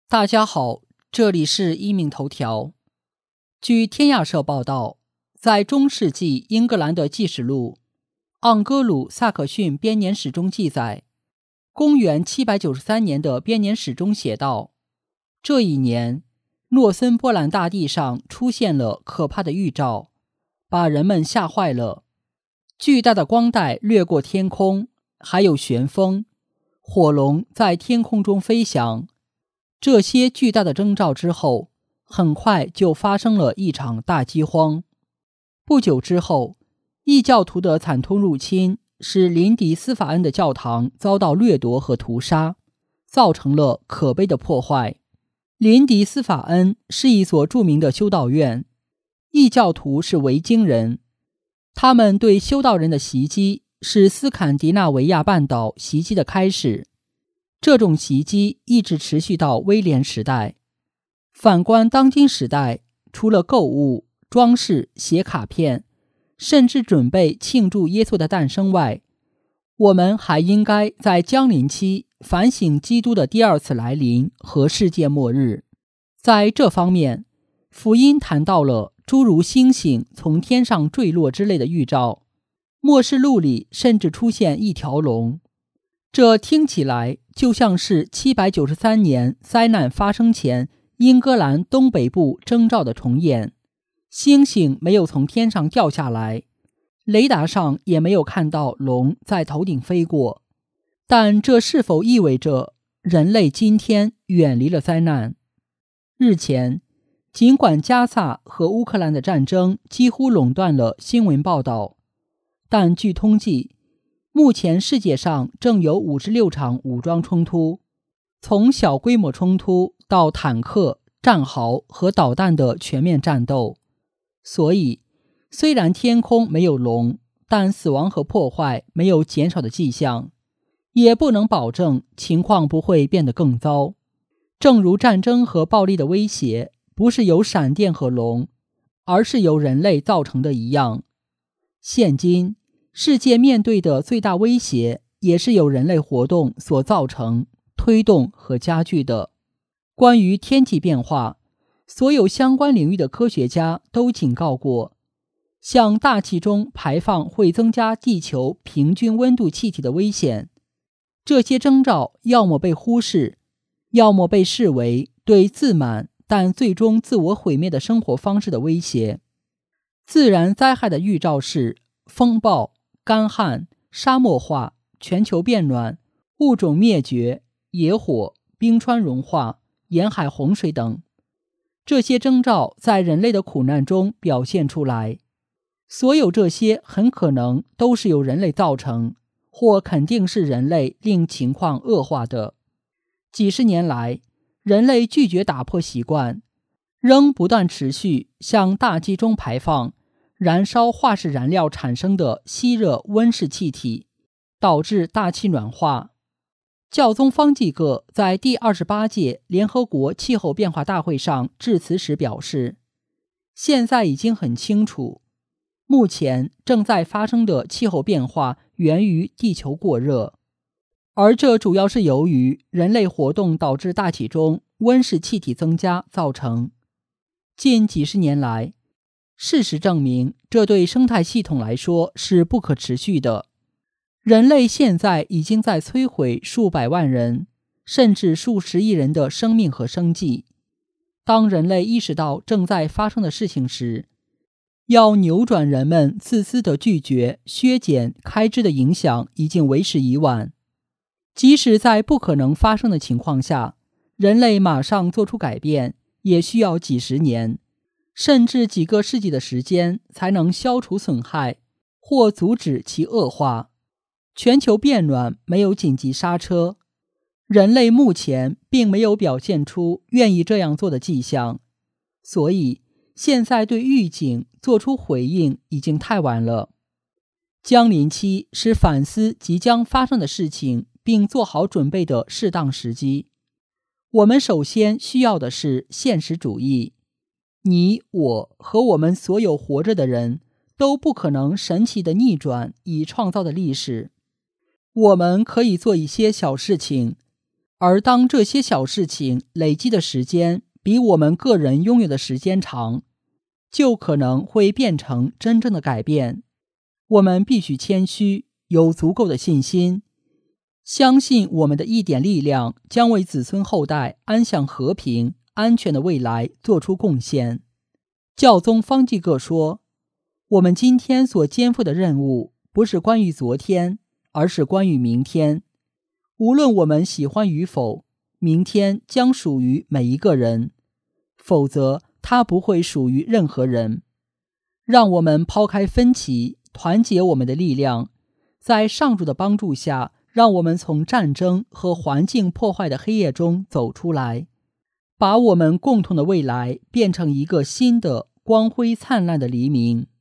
大家好，这里是一鸣头条。据天亚社报道，在中世纪英格兰的纪实录《盎格鲁撒克逊编年史》中记载，公元793年的编年史中写道，这一年，诺森波兰大地上出现了可怕的预兆，把人们吓坏了。巨大的光带掠过天空，还有旋风，火龙在天空中飞翔。这些巨大的征兆之后，很快就发生了一场大饥荒。不久之后，异教徒的惨痛入侵使林迪斯法恩的教堂遭到掠夺和屠杀，造成了可悲的破坏。林迪斯法恩是一所著名的修道院，异教徒是维京人，他们对修道人的袭击是斯堪的纳维亚半岛袭击的开始。这种袭击一直持续到威廉时代。反观当今时代，除了购物、装饰、写卡片，甚至准备庆祝耶稣的诞生外，我们还应该在降临期反省基督的第二次来临和世界末日。在这方面，福音谈到了诸如星星从天上坠落之类的预兆，末世录里甚至出现一条龙。这听起来就像是793年灾难发生前英格兰东北部征兆的重演。星星没有从天上掉下来，雷达上也没有看到龙在头顶飞过，但这是否意味着人类今天远离了灾难？日前，尽管加萨和乌克兰的战争几乎垄断了新闻报道，但据统计，目前世界上正有56场武装冲突，从小规模冲突到坦克、战壕和导弹的全面战斗。所以，虽然天空没有龙，但死亡和破坏没有减少的迹象，也不能保证情况不会变得更糟。正如战争和暴力的威胁不是由闪电和龙，而是由人类造成的一样。现今世界面对的最大威胁也是由人类活动所造成、推动和加剧的。关于天气变化，所有相关领域的科学家都警告过，向大气中排放会增加地球平均温度气体的危险。这些征兆要么被忽视，要么被视为对自满但最终自我毁灭的生活方式的威胁。自然灾害的预兆是风暴、干旱、沙漠化、全球变暖、物种灭绝、野火、冰川融化、沿海洪水等。这些征兆在人类的苦难中表现出来，所有这些很可能都是由人类造成，或肯定是人类令情况恶化的。几十年来，人类拒绝打破习惯，仍不断持续向大气中排放燃烧化石燃料产生的吸热温室气体，导致大气暖化。教宗方济各在第28届联合国气候变化大会上致辞时表示，现在已经很清楚，目前正在发生的气候变化源于地球过热，而这主要是由于人类活动导致大气中温室气体增加造成。近几十年来，事实证明，这对生态系统来说是不可持续的。人类现在已经在摧毁数百万人，甚至数十亿人的生命和生计。当人类意识到正在发生的事情时，要扭转人们自私的拒绝削减开支的影响已经为时已晚。即使在不可能发生的情况下，人类马上做出改变，也需要几十年，甚至几个世纪的时间才能消除损害或阻止其恶化。全球变暖没有紧急刹车，人类目前并没有表现出愿意这样做的迹象，所以现在对预警做出回应已经太晚了。降临期是反思即将发生的事情并做好准备的适当时机。我们首先需要的是现实主义。你我和我们所有活着的人都不可能神奇地逆转已创造的历史。我们可以做一些小事情， 而当这些小事情累积的时间比我们个人拥有的时间长，就可能会变成真正的改变。我们必须谦虚，有足够的信心，相信我们的一点力量将为子孙后代安享和平、安全的未来做出贡献。教宗方济各说，我们今天所肩负的任务不是关于昨天，而是关于明天。无论我们喜欢与否，明天将属于每一个人，否则它不会属于任何人。让我们抛开分歧，团结我们的力量，在上主的帮助下，让我们从战争和环境破坏的黑夜中走出来，把我们共同的未来变成一个新的光辉灿烂的黎明。